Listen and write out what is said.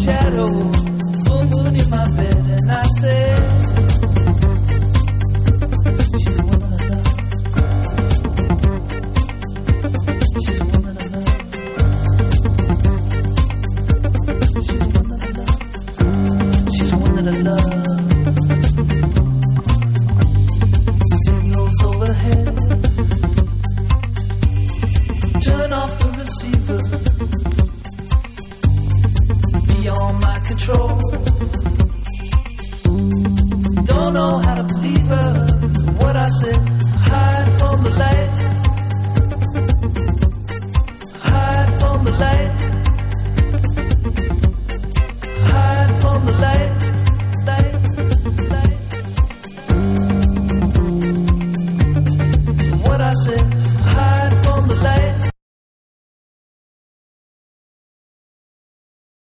shadow, full moon in my bed, and I say, she's a woman I love. She's a woman I love. She's a woman I love. She's a woman I love. Signals overhead. Turn off the receiver. Beyond my control. Don't know how to believe her. What I said.